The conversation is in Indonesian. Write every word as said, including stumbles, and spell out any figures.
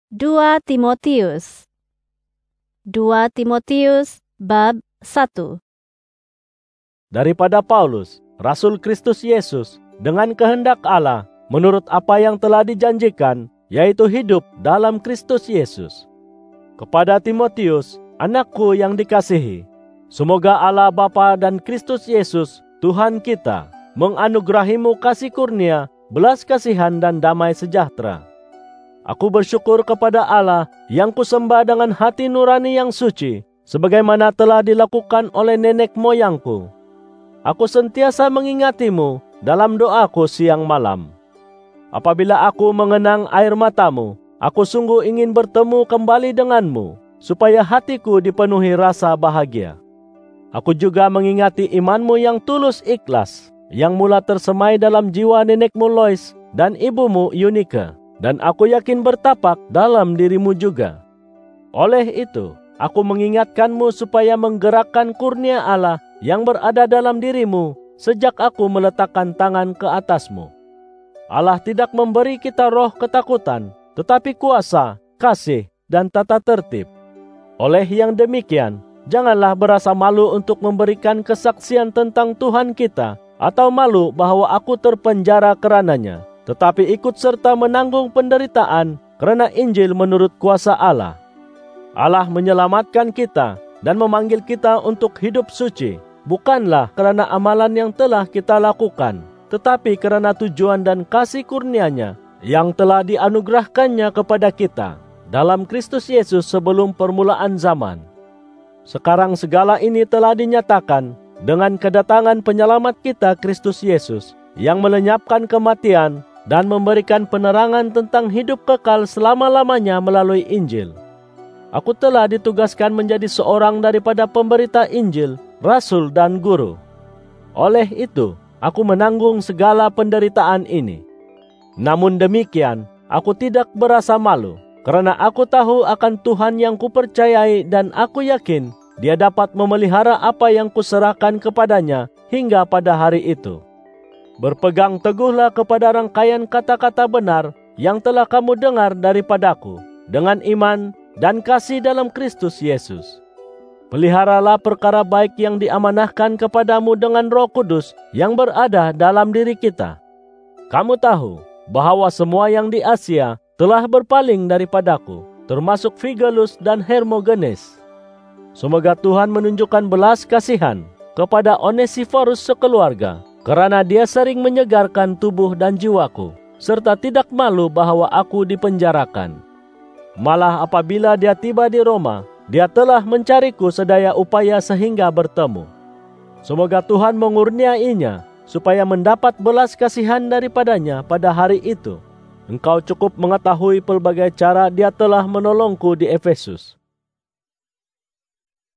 dua Timotius dua Timotius bab satu. Daripada Paulus, Rasul Kristus Yesus, dengan kehendak Allah, menurut apa yang telah dijanjikan, yaitu hidup dalam Kristus Yesus. Kepada Timotius, anakku yang dikasihi, semoga Allah Bapa dan Kristus Yesus, Tuhan kita, menganugerahimu kasih kurnia, belas kasihan dan damai sejahtera. Aku bersyukur kepada Allah yang kusembah dengan hati nurani yang suci, sebagaimana telah dilakukan oleh nenek moyangku. Aku sentiasa mengingatimu dalam doaku siang malam. Apabila aku mengenang air matamu, aku sungguh ingin bertemu kembali denganmu, supaya hatiku dipenuhi rasa bahagia. Aku juga mengingati imanmu yang tulus ikhlas, yang mula tersemai dalam jiwa nenekmu Lois dan ibumu Eunike. Dan aku yakin bertapak dalam dirimu juga. Oleh itu, aku mengingatkanmu supaya menggerakkan kurnia Allah yang berada dalam dirimu sejak aku meletakkan tangan ke atasmu. Allah tidak memberi kita roh ketakutan, tetapi kuasa, kasih, dan tata tertib. Oleh yang demikian, janganlah berasa malu untuk memberikan kesaksian tentang Tuhan kita, atau malu bahwa aku terpenjara kerananya. Tetapi ikut serta menanggung penderitaan karena Injil menurut kuasa Allah. Allah menyelamatkan kita dan memanggil kita untuk hidup suci, bukanlah karena amalan yang telah kita lakukan, tetapi karena tujuan dan kasih kurnia-Nya yang telah dianugerahkannya kepada kita dalam Kristus Yesus sebelum permulaan zaman. Sekarang segala ini telah dinyatakan dengan kedatangan penyelamat kita Kristus Yesus yang melenyapkan kematian dan memberikan penerangan tentang hidup kekal selama-lamanya melalui Injil. Aku telah ditugaskan menjadi seorang daripada pemberita Injil, rasul dan guru. Oleh itu, aku menanggung segala penderitaan ini. Namun demikian, aku tidak berasa malu, karena aku tahu akan Tuhan yang kupercayai dan aku yakin Dia dapat memelihara apa yang kuserahkan kepadanya hingga pada hari itu. Berpegang teguhlah kepada rangkaian kata-kata benar yang telah kamu dengar daripadaku, dengan iman dan kasih dalam Kristus Yesus. Peliharalah perkara baik yang diamanahkan kepadamu dengan Roh Kudus yang berada dalam diri kita. Kamu tahu bahwa semua yang di Asia telah berpaling daripadaku, termasuk Figelus dan Hermogenes. Semoga Tuhan menunjukkan belas kasihan kepada Onesiforus sekeluarga, karena dia sering menyegarkan tubuh dan jiwaku, serta tidak malu bahwa aku dipenjarakan. Malah apabila dia tiba di Roma, dia telah mencariku sedaya upaya sehingga bertemu. Semoga Tuhan mengurniainya, supaya mendapat belas kasihan daripadanya pada hari itu. Engkau cukup mengetahui pelbagai cara dia telah menolongku di Efesus.